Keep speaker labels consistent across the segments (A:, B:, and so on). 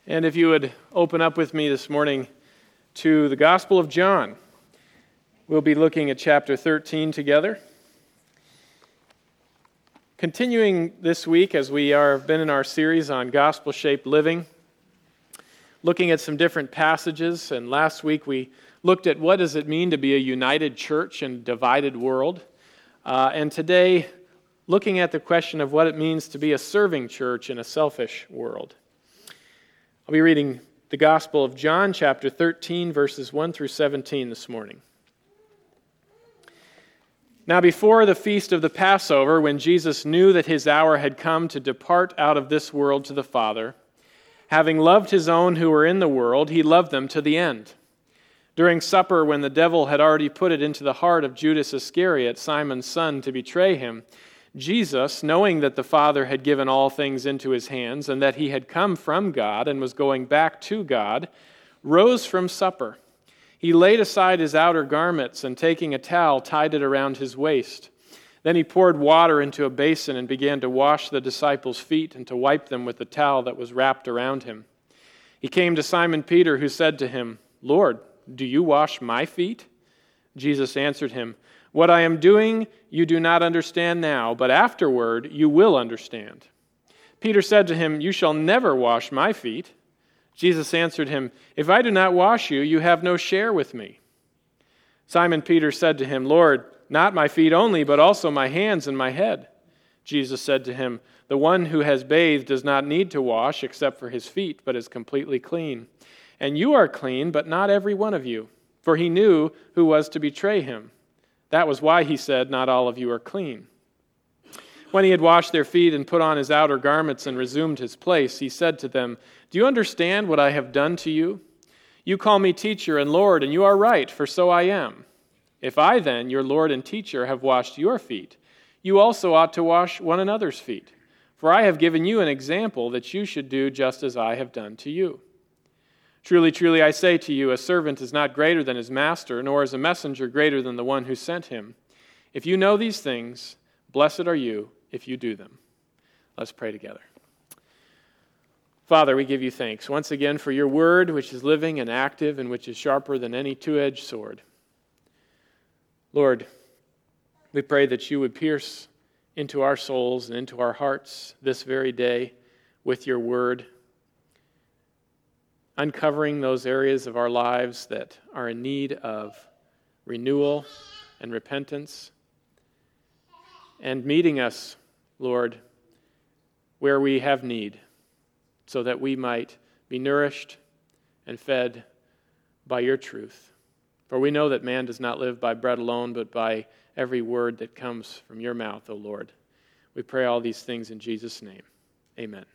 A: And if you would open up with me this morning to the Gospel of John, we'll be looking at chapter 13 together. Continuing this week as we have been in our series on gospel-shaped living, looking at some different passages, and last week we looked at what does it mean to be a united church in a divided world, and today looking at the question of what it means to be a serving church in a selfish world. I'll be reading the Gospel of John, chapter 13, verses 1 through 17 this morning. Now before the feast of the Passover, when Jesus knew that his hour had come to depart out of this world to the Father, having loved his own who were in the world, he loved them to the end. During supper, when the devil had already put it into the heart of Judas Iscariot, Simon's son, to betray him, Jesus, knowing that the Father had given all things into his hands, and that he had come from God and was going back to God, rose from supper. He laid aside his outer garments, and taking a towel, tied it around his waist. Then he poured water into a basin and began to wash the disciples' feet and to wipe them with the towel that was wrapped around him. He came to Simon Peter, who said to him, "Lord, do you wash my feet?" Jesus answered him, "What I am doing you do not understand now, but afterward you will understand." Peter said to him, "You shall never wash my feet." Jesus answered him, "If I do not wash you, you have no share with me." Simon Peter said to him, "Lord, not my feet only, but also my hands and my head." Jesus said to him, "The one who has bathed does not need to wash except for his feet, but is completely clean. And you are clean, but not every one of you." For he knew who was to betray him. That was why he said, "Not all of you are clean." When he had washed their feet and put on his outer garments and resumed his place, he said to them, "Do you understand what I have done to you? You call me teacher and Lord, and you are right, for so I am. If I then, your Lord and teacher, have washed your feet, you also ought to wash one another's feet. For I have given you an example that you should do just as I have done to you. Truly, truly, I say to you, a servant is not greater than his master, nor is a messenger greater than the one who sent him. If you know these things, blessed are you if you do them." Let's pray together. Father, we give you thanks once again for your word, which is living and active and which is sharper than any two-edged sword. Lord, we pray that you would pierce into our souls and into our hearts this very day with your word, uncovering those areas of our lives that are in need of renewal and repentance, and meeting us, Lord, where we have need, so that we might be nourished and fed by your truth. For we know that man does not live by bread alone, but by every word that comes from your mouth, O Lord. We pray all these things in Jesus' name. Amen.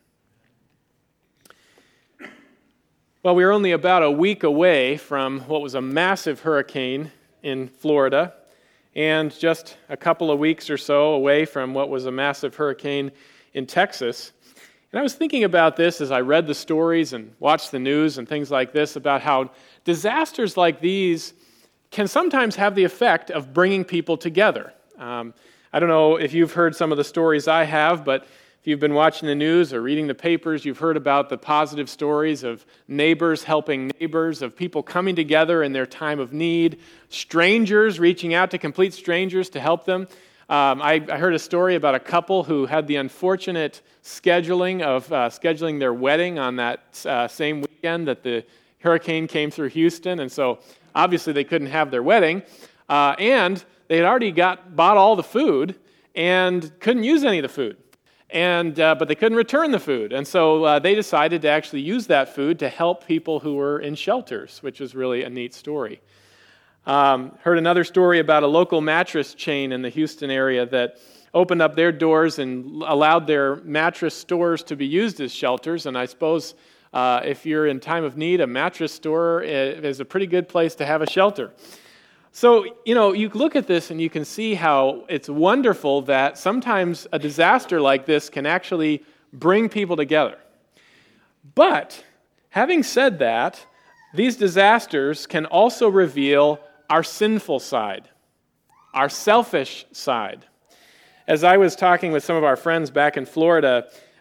A: Well, we're only about a week away from what was a massive hurricane in Florida, and just a couple of weeks or so away from what was a massive hurricane in Texas. And I was thinking about this as I read the stories and watched the news and things like this, about how disasters like these can sometimes have the effect of bringing people together. I don't know if you've heard some of the stories I have, but if you've been watching the news or reading the papers, you've heard about the positive stories of neighbors helping neighbors, of people coming together in their time of need, strangers reaching out to complete strangers to help them. I heard a story about a couple who had the unfortunate scheduling of scheduling their wedding on that same weekend that the hurricane came through Houston, and so obviously they couldn't have their wedding, and they had already bought all the food and couldn't use any of the food. But they couldn't return the food, and so they decided to actually use that food to help people who were in shelters, which was really a neat story. Heard another story about a local mattress chain in the Houston area that opened up their doors and allowed their mattress stores to be used as shelters, and I suppose if you're in time of need, a mattress store is a pretty good place to have a shelter. So, you look at this and you can see how it's wonderful that sometimes a disaster like this can actually bring people together. But, having said that, these disasters can also reveal our sinful side, our selfish side. As I was talking with some of our friends back in Florida,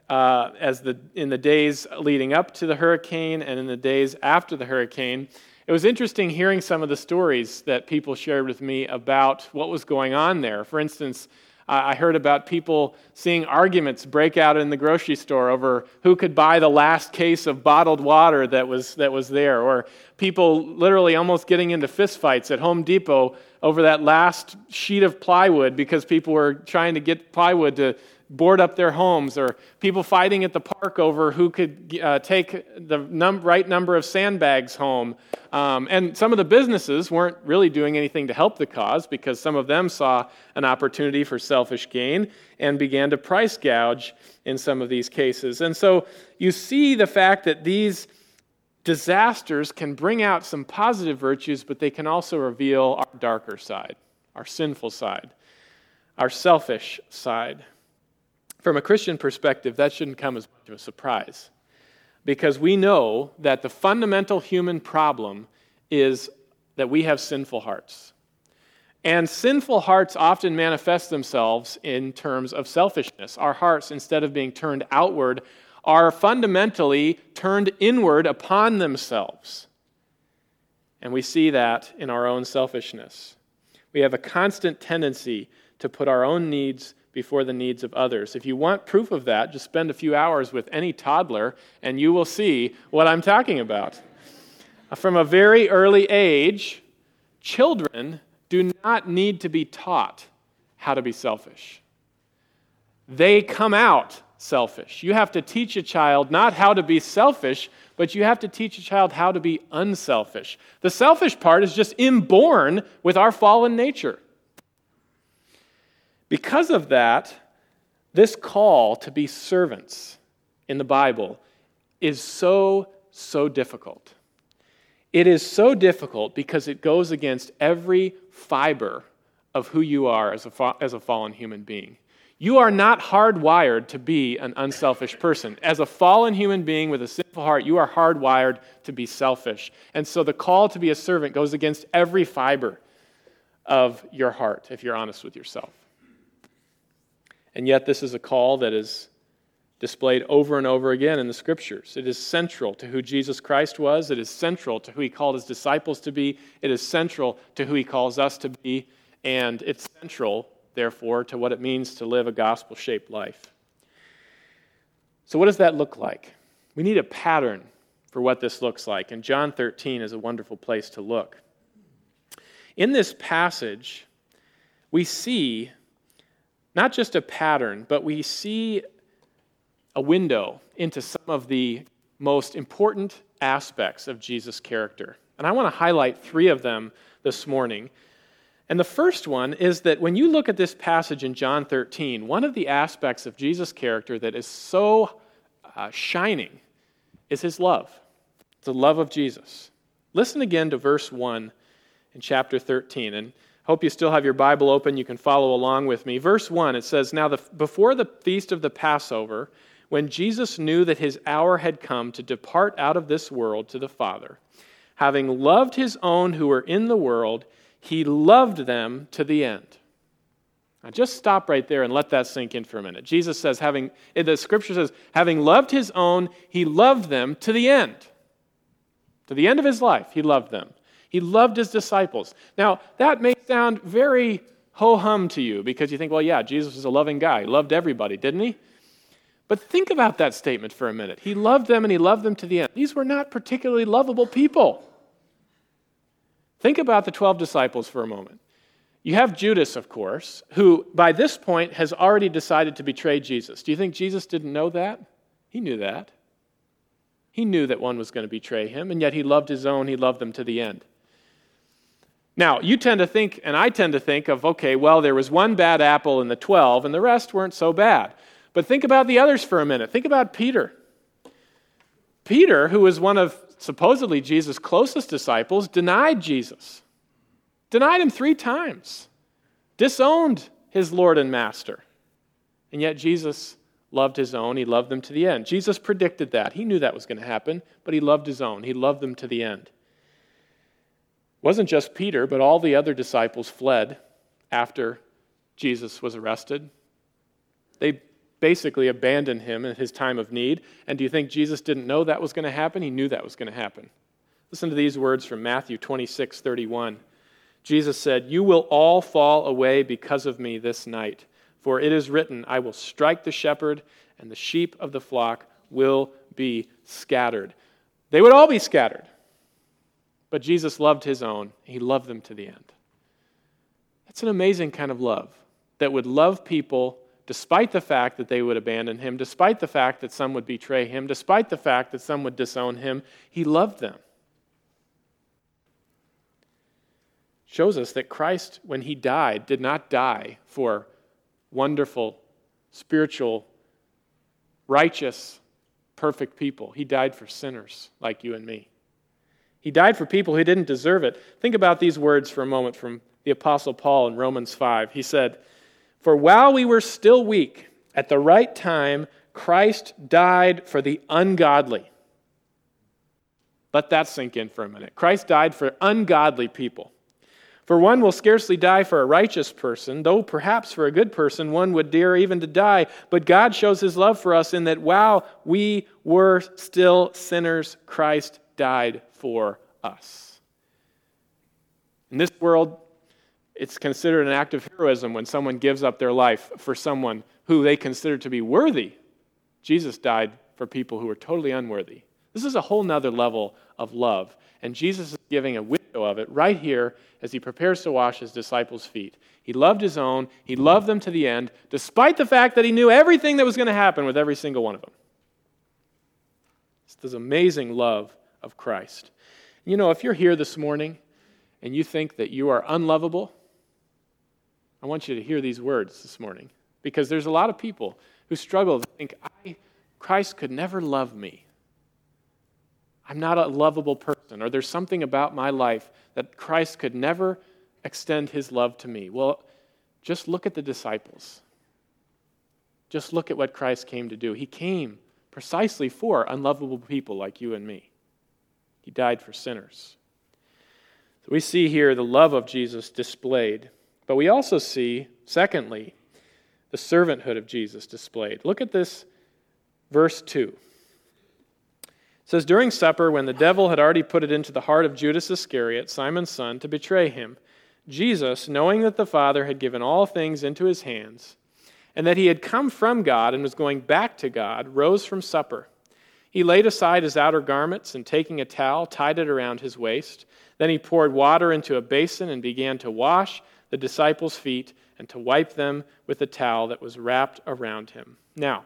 A: in the days leading up to the hurricane and in the days after the hurricane. It was interesting hearing some of the stories that people shared with me about what was going on there. For instance, I heard about people seeing arguments break out in the grocery store over who could buy the last case of bottled water that was there, or people literally almost getting into fistfights at Home Depot over that last sheet of plywood because people were trying to get plywood to board up their homes, or people fighting at the park over who could take the right number of sandbags home. And some of the businesses weren't really doing anything to help the cause because some of them saw an opportunity for selfish gain and began to price gouge in some of these cases. And so you see the fact that these disasters can bring out some positive virtues, but they can also reveal our darker side, our sinful side, our selfish side. From a Christian perspective, that shouldn't come as much of a surprise, because we know that the fundamental human problem is that we have sinful hearts. And sinful hearts often manifest themselves in terms of selfishness. Our hearts, instead of being turned outward, are fundamentally turned inward upon themselves. And we see that in our own selfishness. We have a constant tendency to put our own needs before the needs of others. If you want proof of that, just spend a few hours with any toddler and you will see what I'm talking about. From a very early age, children do not need to be taught how to be selfish. They come out selfish. You have to teach a child not how to be selfish, but you have to teach a child how to be unselfish. The selfish part is just inborn with our fallen nature. Because of that, this call to be servants in the Bible is so difficult. It is so difficult because it goes against every fiber of who you are as a fallen human being. You are not hardwired to be an unselfish person. As a fallen human being with a sinful heart, you are hardwired to be selfish. And so the call to be a servant goes against every fiber of your heart, if you're honest with yourself. And yet this is a call that is displayed over and over again in the Scriptures. It is central to who Jesus Christ was. It is central to who he called his disciples to be. It is central to who he calls us to be. And it's central, therefore, to what it means to live a gospel-shaped life. So what does that look like? We need a pattern for what this looks like. And John 13 is a wonderful place to look. In this passage, we see not just a pattern, but we see a window into some of the most important aspects of Jesus' character. And I want to highlight 3 of them this morning. And the first one is that when you look at this passage in John 13, one of the aspects of Jesus' character that is so shining is his love. It's the love of Jesus. Listen again to verse 1 in chapter 13, and hope you still have your Bible open. You can follow along with me. Verse 1, it says, "Now before the feast of the Passover, when Jesus knew that his hour had come to depart out of this world to the Father, having loved his own who were in the world, he loved them to the end." Now just stop right there and let that sink in for a minute. Jesus says, the Scripture says, having loved his own, he loved them to the end. To the end of his life, he loved them. He loved his disciples. Now, that may sound very ho-hum to you because you think, well, yeah, Jesus was a loving guy. He loved everybody, didn't he? But think about that statement for a minute. He loved them and he loved them to the end. These were not particularly lovable people. Think about the 12 disciples for a moment. You have Judas, of course, who by this point has already decided to betray Jesus. Do you think Jesus didn't know that? He knew that. He knew that one was going to betray him, and yet he loved his own. He loved them to the end. Now, you tend to think, and I tend to think of, okay, well, there was one bad apple in the 12, and the rest weren't so bad. But think about the others for a minute. Think about Peter. Peter, who was one of supposedly Jesus' closest disciples, denied Jesus. Denied him 3 times. Disowned his Lord and Master. And yet Jesus loved his own. He loved them to the end. Jesus predicted that. He knew that was going to happen, but he loved his own. He loved them to the end. It wasn't just Peter, but all the other disciples fled after Jesus was arrested. They basically abandon him in his time of need. And do you think Jesus didn't know that was going to happen? He knew that was going to happen. Listen to these words from Matthew 26:31. Jesus said, "You will all fall away because of me this night. For it is written, I will strike the shepherd, and the sheep of the flock will be scattered." They would all be scattered. But Jesus loved his own. He loved them to the end. That's an amazing kind of love, that would love people despite the fact that they would abandon him, despite the fact that some would betray him, despite the fact that some would disown him. He loved them. Shows us that Christ, when he died, did not die for wonderful, spiritual, righteous, perfect people. He died for sinners like you and me. He died for people who didn't deserve it. Think about these words for a moment from the Apostle Paul in Romans 5. He said, "For while we were still weak, at the right time, Christ died for the ungodly." Let that sink in for a minute. Christ died for ungodly people. "For one will scarcely die for a righteous person, though perhaps for a good person one would dare even to die. But God shows his love for us in that while we were still sinners, Christ died for us." In this world, it's considered an act of heroism when someone gives up their life for someone who they consider to be worthy. Jesus died for people who were totally unworthy. This is a whole nother level of love. And Jesus is giving a window of it right here as he prepares to wash his disciples' feet. He loved his own. He loved them to the end, despite the fact that he knew everything that was going to happen with every single one of them. It's this amazing love of Christ. You know, if you're here this morning and you think that you are unlovable, I want you to hear these words this morning, because there's a lot of people who struggle to think, Christ could never love me. I'm not a lovable person, or there's something about my life that Christ could never extend his love to me. Well, just look at the disciples. Just look at what Christ came to do. He came precisely for unlovable people like you and me. He died for sinners. So we see here the love of Jesus displayed. But we also see, secondly, the servanthood of Jesus displayed. Look at this, verse 2. It says, "During supper, when the devil had already put it into the heart of Judas Iscariot, Simon's son, to betray him, Jesus, knowing that the Father had given all things into his hands, and that he had come from God and was going back to God, rose from supper. He laid aside his outer garments, and taking a towel, tied it around his waist. Then he poured water into a basin and began to wash the disciples' feet and to wipe them with the towel that was wrapped around him." Now,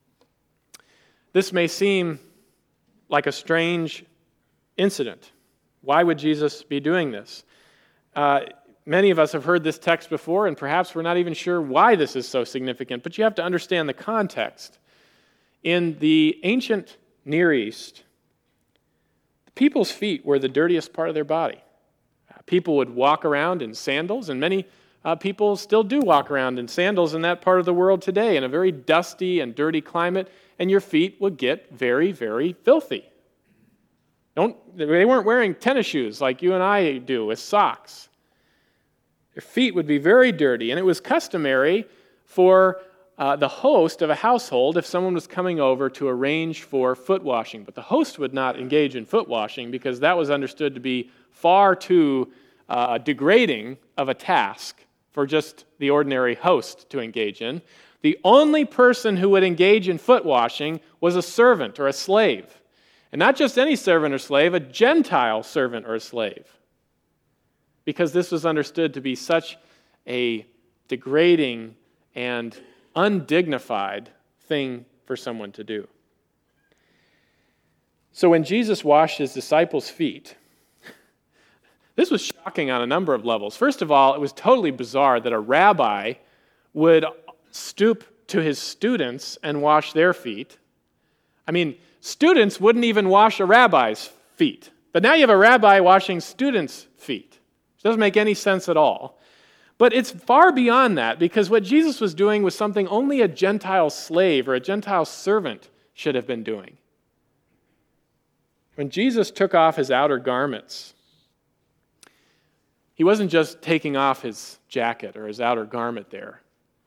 A: this may seem like a strange incident. Why would Jesus be doing this? Many of us have heard this text before, and perhaps we're not even sure why this is so significant, but you have to understand the context. In the ancient Near East, the people's feet were the dirtiest part of their body. People would walk around in sandals, and many people still do walk around in sandals in that part of the world today, in a very dusty and dirty climate, and your feet would get very, very filthy. They weren't wearing tennis shoes like you and I do with socks. Their feet would be very dirty, and it was customary for the host of a household, if someone was coming over, to arrange for foot washing. But the host would not engage in foot washing because that was understood to be far too degrading of a task for just the ordinary host to engage in. The only person who would engage in foot washing was a servant or a slave. And not just any servant or slave, a Gentile servant or a slave. Because this was understood to be such a degrading and undignified thing for someone to do. So when Jesus washed his disciples' feet, this was shocking on a number of levels. First of all, it was totally bizarre that a rabbi would stoop to his students and wash their feet. I mean, students wouldn't even wash a rabbi's feet. But now you have a rabbi washing students' feet. It doesn't make any sense at all. But it's far beyond that, because what Jesus was doing was something only a Gentile slave or a Gentile servant should have been doing. When Jesus took off his outer garments, he wasn't just taking off his jacket or his outer garment there.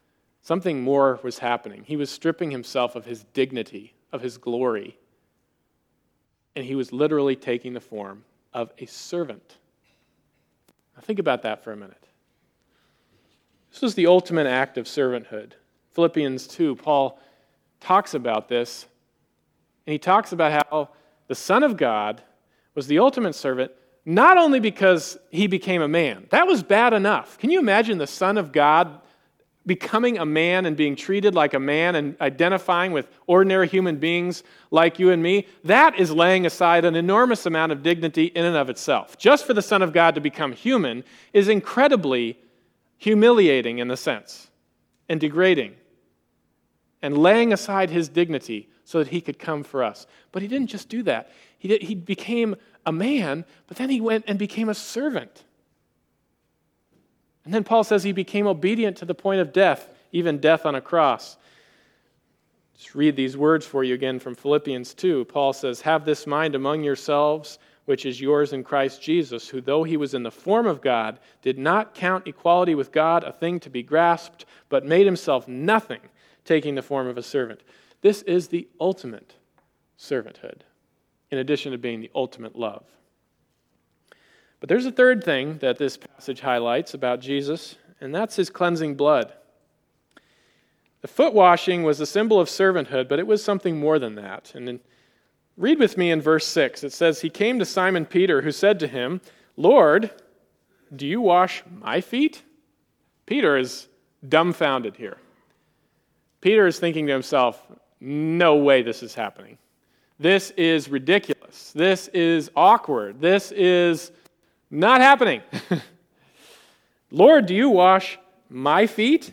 A: Something more was happening. He was stripping himself of his dignity, of his glory, and he was literally taking the form of a servant. Now think about that for a minute. This was the ultimate act of servanthood. Philippians 2, Paul talks about this, and he talks about how the Son of God was the ultimate servant, not only because he became a man. That was bad enough. Can you imagine the Son of God becoming a man and being treated like a man and identifying with ordinary human beings like you and me? That is laying aside an enormous amount of dignity in and of itself. Just for the Son of God to become human is incredibly humiliating in a sense, and degrading, and laying aside his dignity so that he could come for us. But he didn't just do that. He became a man, but then he went and became a servant. And then Paul says he became obedient to the point of death, even death on a cross. Just read these words for you again from Philippians 2. Paul says, "Have this mind among yourselves, which is yours in Christ Jesus, who though he was in the form of God, did not count equality with God a thing to be grasped, but made himself nothing, taking the form of a servant." This is the ultimate servanthood, in addition to being the ultimate love. But there's a third thing that this passage highlights about Jesus, and that's his cleansing blood. The foot washing was a symbol of servanthood, but it was something more than that. And then read with me in verse 6. It says, "He came to Simon Peter, who said to him, 'Lord, do you wash my feet?'" Peter is dumbfounded here. Peter is thinking to himself, no way this is happening. This is ridiculous. This is awkward. This is not happening. "Lord, do you wash my feet?"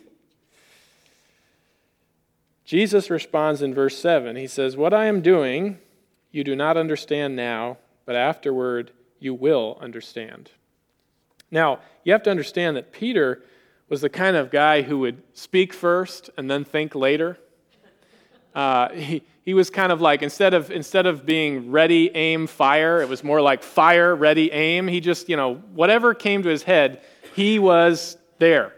A: Jesus responds in verse 7. He says, "What I am doing, you do not understand now, but afterward you will understand." Now, you have to understand that Peter was the kind of guy who would speak first and then think later. He was kind of like, instead of being ready, aim, fire, it was more like fire, ready, aim. He just, whatever came to his head, he was there.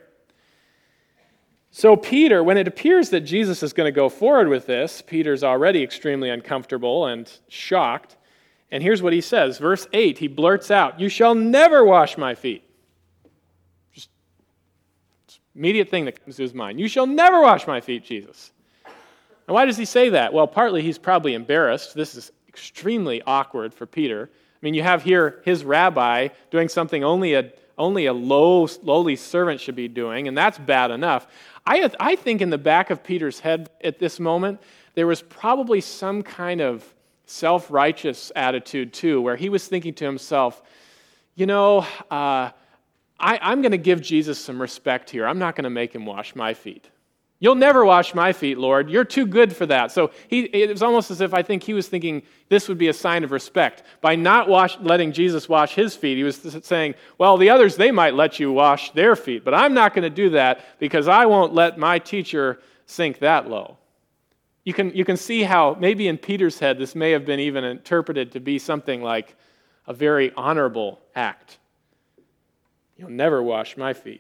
A: So Peter, when it appears that Jesus is going to go forward with this, Peter's already extremely uncomfortable and shocked. And here's what he says. Verse 8, he blurts out, "You shall never wash my feet." Just immediate thing that comes to his mind. "You shall never wash my feet, Jesus." And why does he say that? Well, partly he's probably embarrassed. This is extremely awkward for Peter. I mean, you have here his rabbi doing something only a lowly servant should be doing, and that's bad enough. I think in the back of Peter's head at this moment, there was probably some kind of self-righteous attitude too, where he was thinking to himself, I'm going to give Jesus some respect here. I'm not going to make him wash my feet. "You'll never wash my feet, Lord. You're too good for that." So it was almost as if I think he was thinking this would be a sign of respect. By not letting Jesus wash his feet, he was saying, well, the others, they might let you wash their feet, but I'm not going to do that because I won't let my teacher sink that low. You can see how maybe in Peter's head this may have been even interpreted to be something like a very honorable act. "You'll never wash my feet."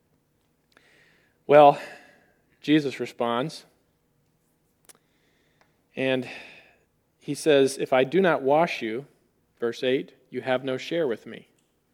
A: Well, Jesus responds, and he says, "If I do not wash you," verse 8, "you have no share with me."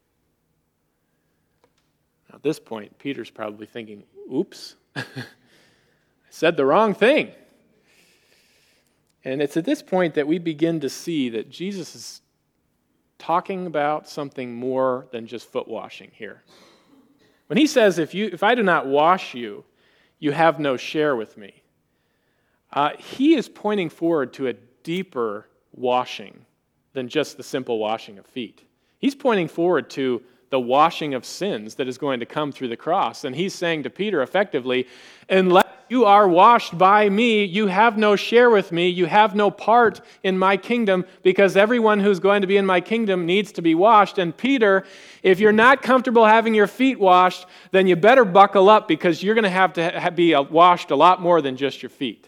A: Now, at this point, Peter's probably thinking, oops, I said the wrong thing. And it's at this point that we begin to see that Jesus is talking about something more than just foot washing here. When he says, if I do not wash you, you have no share with me. He is pointing forward to a deeper washing than just the simple washing of feet. He's pointing forward to the washing of sins that is going to come through the cross. And he's saying to Peter effectively, unless you are washed by me, you have no share with me, you have no part in my kingdom, because everyone who's going to be in my kingdom needs to be washed. And Peter, if you're not comfortable having your feet washed, then you better buckle up, because you're going to have to be washed a lot more than just your feet.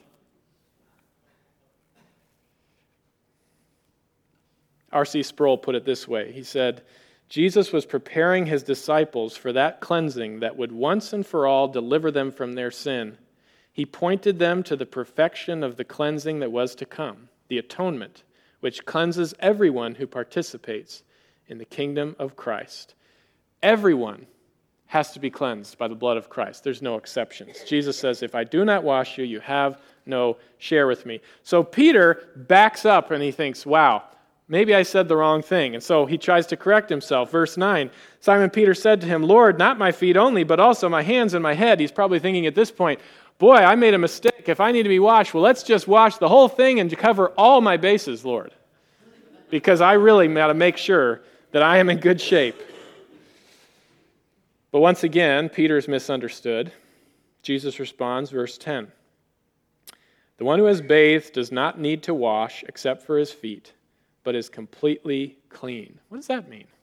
A: R.C. Sproul put it this way. He said, Jesus was preparing his disciples for that cleansing that would once and for all deliver them from their sin. He pointed them to the perfection of the cleansing that was to come, the atonement, which cleanses everyone who participates in the kingdom of Christ. Everyone has to be cleansed by the blood of Christ. There's no exceptions. Jesus says, if I do not wash you, you have no share with me. So Peter backs up and he thinks, wow, maybe I said the wrong thing. And so he tries to correct himself. Verse 9, Simon Peter said to him, Lord, not my feet only, but also my hands and my head. He's probably thinking at this point, boy, I made a mistake. If I need to be washed, well, let's just wash the whole thing and cover all my bases, Lord. Because I really got to make sure that I am in good shape. But once again, Peter's misunderstood. Jesus responds, verse 10. The one who has bathed does not need to wash except for his feet, but is completely clean. What does that mean?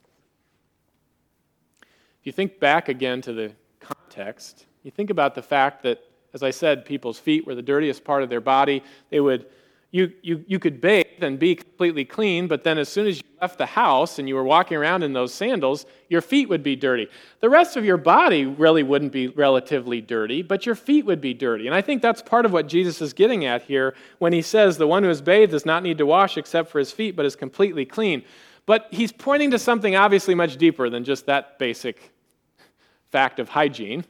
A: If you think back again to the context, you think about the fact that, as I said, people's feet were the dirtiest part of their body. You could bathe and be completely clean, but then as soon as you left the house and you were walking around in those sandals, your feet would be dirty. The rest of your body really wouldn't be relatively dirty, but your feet would be dirty. And I think that's part of what Jesus is getting at here when he says, the one who is bathed does not need to wash except for his feet, but is completely clean. But he's pointing to something obviously much deeper than just that basic fact of hygiene.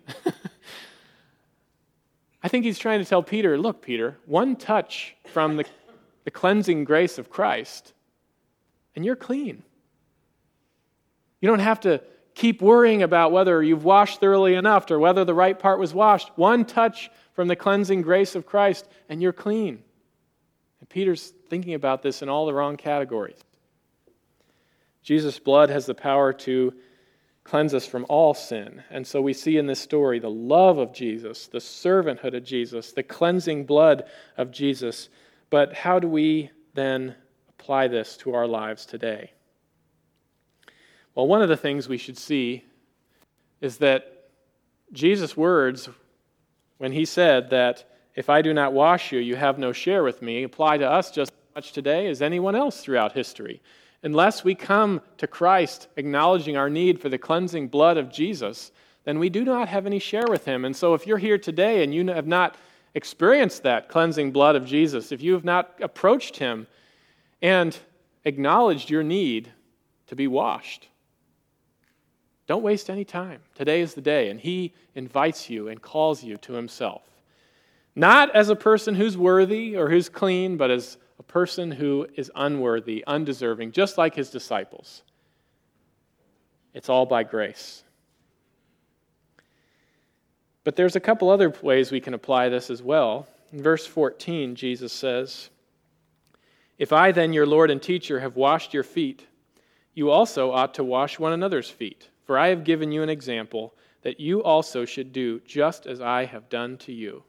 A: I think he's trying to tell Peter, look, Peter, one touch from the cleansing grace of Christ, and you're clean. You don't have to keep worrying about whether you've washed thoroughly enough or whether the right part was washed. One touch from the cleansing grace of Christ, and you're clean. And Peter's thinking about this in all the wrong categories. Jesus' blood has the power to cleanse us from all sin. And so we see in this story the love of Jesus, the servanthood of Jesus, the cleansing blood of Jesus. But how do we then apply this to our lives today? Well, one of the things we should see is that Jesus' words, when he said that if I do not wash you, you have no share with me, apply to us just as much today as anyone else throughout history. Unless we come to Christ acknowledging our need for the cleansing blood of Jesus, then we do not have any share with him. And so if you're here today and you have not experienced that cleansing blood of Jesus, if you have not approached him and acknowledged your need to be washed, don't waste any time. Today is the day, and he invites you and calls you to himself. Not as a person who's worthy or who's clean, but as a person who is unworthy, undeserving, just like his disciples. It's all by grace. But there's a couple other ways we can apply this as well. In verse 14, Jesus says, If I then, your Lord and teacher, have washed your feet, you also ought to wash one another's feet. For I have given you an example that you also should do just as I have done to you.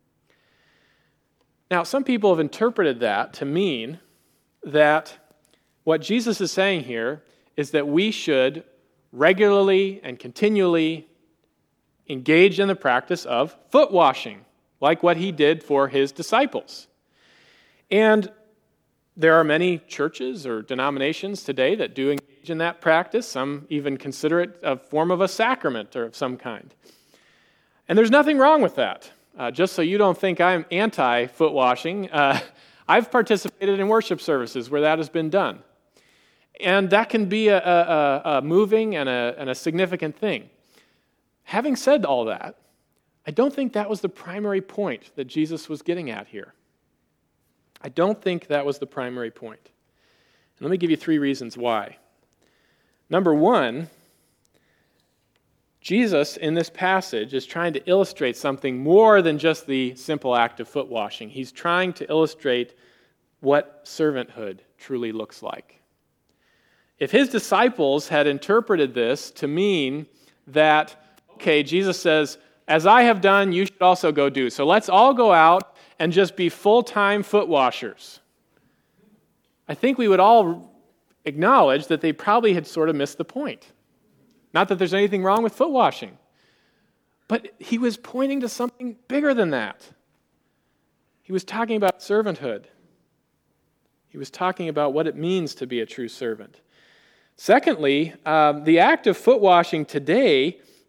A: Now, some people have interpreted that to mean that what Jesus is saying here is that we should regularly and continually engage in the practice of foot washing, like what he did for his disciples. And there are many churches or denominations today that do engage in that practice. Some even consider it a form of a sacrament or of some kind. And there's nothing wrong with that. Just so you don't think I'm anti-foot washing, I've participated in worship services where that has been done. And that can be a moving and a significant thing. Having said all that, I don't think that was the primary point that Jesus was getting at here. I don't think that was the primary point. And let me give you 3 reasons why. Number 1, Jesus, in this passage, is trying to illustrate something more than just the simple act of foot washing. He's trying to illustrate what servanthood truly looks like. If his disciples had interpreted this to mean that, okay, Jesus says, as I have done, you should also go do. So let's all go out and just be full-time foot washers. I think we would all acknowledge that they probably had sort of missed the point. Not that there's anything wrong with foot washing, but he was pointing to something bigger than that. He was talking about servanthood. He was talking about what it means to be a true servant. Secondly, the act of foot washing today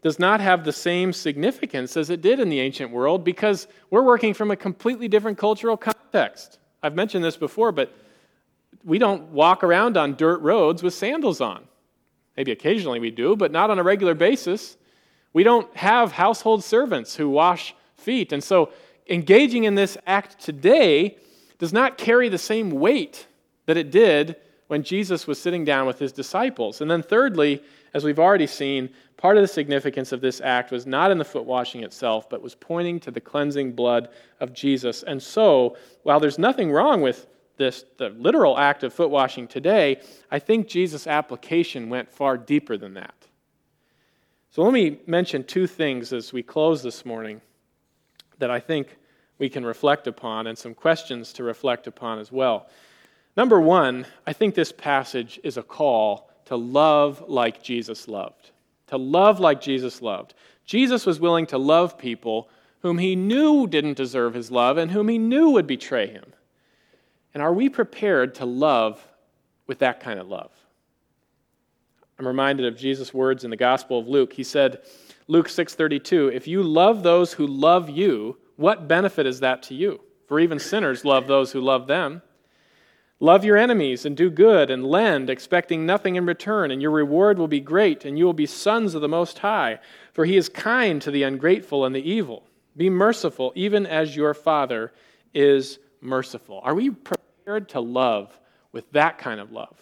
A: does not have the same significance as it did in the ancient world because we're working from a completely different cultural context. I've mentioned this before, but we don't walk around on dirt roads with sandals on. Maybe occasionally we do, but not on a regular basis. We don't have household servants who wash feet. And so engaging in this act today does not carry the same weight that it did when Jesus was sitting down with his disciples. And then thirdly, as we've already seen, part of the significance of this act was not in the foot washing itself, but was pointing to the cleansing blood of Jesus. And so, while there's nothing wrong with the literal act of foot washing today, I think Jesus' application went far deeper than that. So let me mention two things as we close this morning that I think we can reflect upon, and some questions to reflect upon as well. Number one, I think this passage is a call to love like Jesus loved. To love like Jesus loved. Jesus was willing to love people whom he knew didn't deserve his love and whom he knew would betray him. And are we prepared to love with that kind of love? I'm reminded of Jesus' words in the Gospel of Luke. He said, Luke 6:32, "If you love those who love you, what benefit is that to you? For even sinners love those who love them. Love your enemies and do good and lend, expecting nothing in return, and your reward will be great, and you will be sons of the Most High, for he is kind to the ungrateful and the evil. Be merciful, even as your Father is merciful." Are we prepared to love with that kind of love?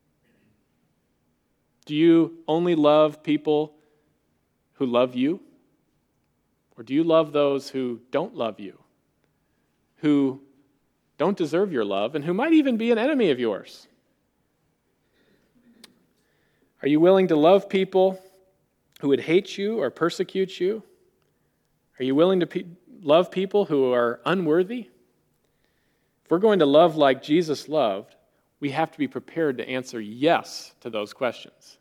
A: Do you only love people who love you? Or do you love those who don't love you, who don't deserve your love, and who might even be an enemy of yours? Are you willing to love people who would hate you or persecute you? Are you willing to love people who are unworthy? If we're going to love like Jesus loved, we have to be prepared to answer yes to those questions.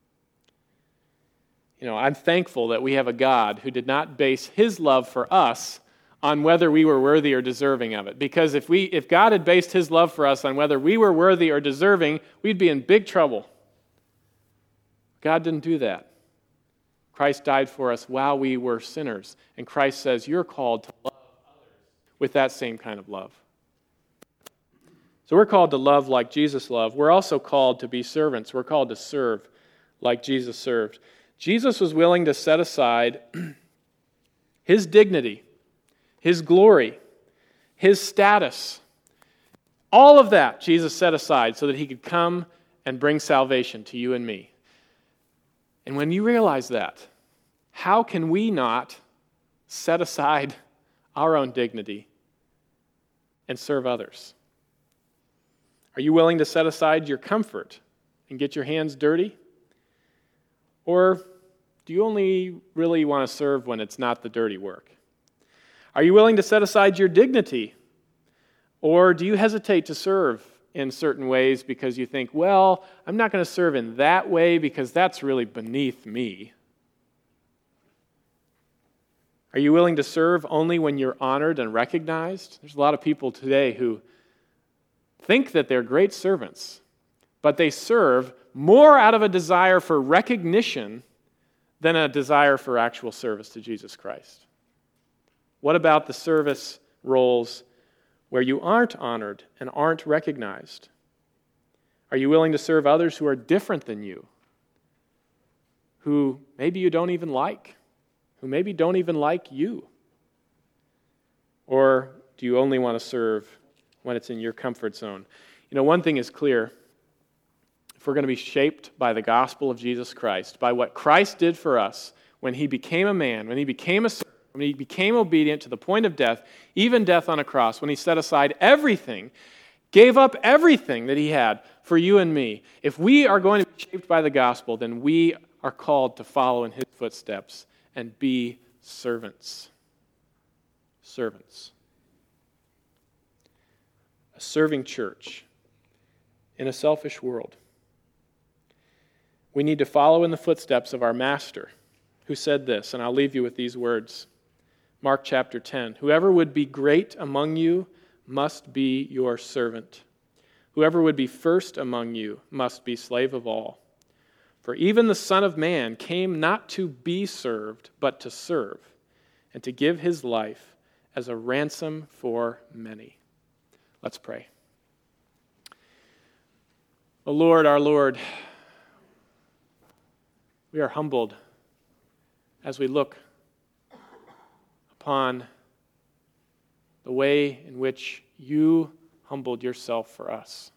A: I'm thankful that we have a God who did not base his love for us on whether we were worthy or deserving of it. Because if God had based his love for us on whether we were worthy or deserving, we'd be in big trouble. God didn't do that. Christ died for us while we were sinners. And Christ says you're called to love others with that same kind of love. So we're called to love like Jesus loved. We're also called to be servants. We're called to serve like Jesus served. Jesus was willing to set aside his dignity, his glory, his status. All of that Jesus set aside so that he could come and bring salvation to you and me. And when you realize that, how can we not set aside our own dignity and serve others? Are you willing to set aside your comfort and get your hands dirty? Or do you only really want to serve when it's not the dirty work? Are you willing to set aside your dignity? Or do you hesitate to serve in certain ways because you think, well, I'm not going to serve in that way because that's really beneath me? Are you willing to serve only when you're honored and recognized? There's a lot of people today who think that they're great servants, but they serve more out of a desire for recognition than a desire for actual service to Jesus Christ. What about the service roles where you aren't honored and aren't recognized? Are you willing to serve others who are different than you, who maybe you don't even like, who maybe don't even like you? Or do you only want to serve when it's in your comfort zone? One thing is clear. If we're going to be shaped by the gospel of Jesus Christ, by what Christ did for us when he became a man, when he became a servant, when he became obedient to the point of death, even death on a cross, when he set aside everything, gave up everything that he had for you and me. If we are going to be shaped by the gospel, then we are called to follow in his footsteps and be servants. Servants. A serving church in a selfish world. We need to follow in the footsteps of our Master, who said this, and I'll leave you with these words. Mark chapter 10, "Whoever would be great among you must be your servant. Whoever would be first among you must be slave of all. For even the Son of Man came not to be served, but to serve, and to give his life as a ransom for many." Let's pray. O Lord, our Lord, we are humbled as we look upon the way in which you humbled yourself for us.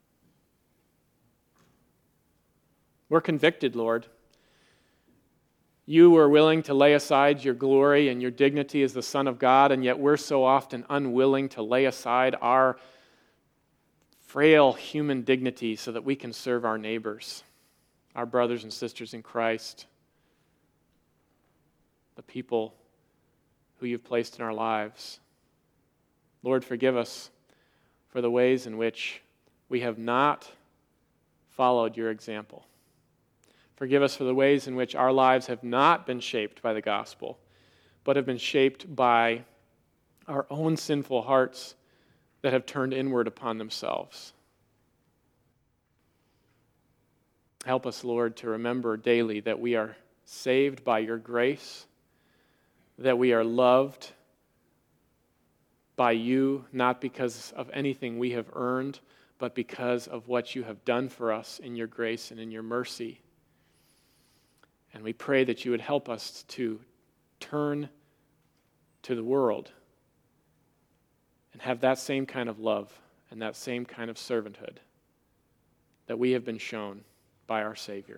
A: We're convicted, Lord. You were willing to lay aside your glory and your dignity as the Son of God, and yet we're so often unwilling to lay aside our frail human dignity so that we can serve our neighbors, our brothers and sisters in Christ, the people who you've placed in our lives. Lord, forgive us for the ways in which we have not followed your example. Forgive us for the ways in which our lives have not been shaped by the gospel, but have been shaped by our own sinful hearts that have turned inward upon themselves. Help us, Lord, to remember daily that we are saved by your grace, that we are loved by you, not because of anything we have earned, but because of what you have done for us in your grace and in your mercy. And we pray that you would help us to turn to the world and have that same kind of love and that same kind of servanthood that we have been shown by our Savior.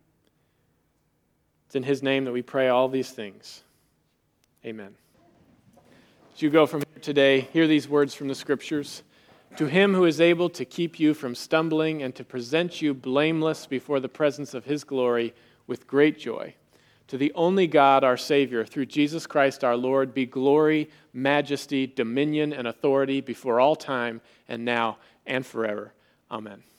A: It's in his name that we pray all these things. Amen. As you go from here today, hear these words from the Scriptures. To him who is able to keep you from stumbling and to present you blameless before the presence of his glory with great joy. To the only God, our Savior, through Jesus Christ our Lord, be glory, majesty, dominion, and authority before all time and now and forever. Amen.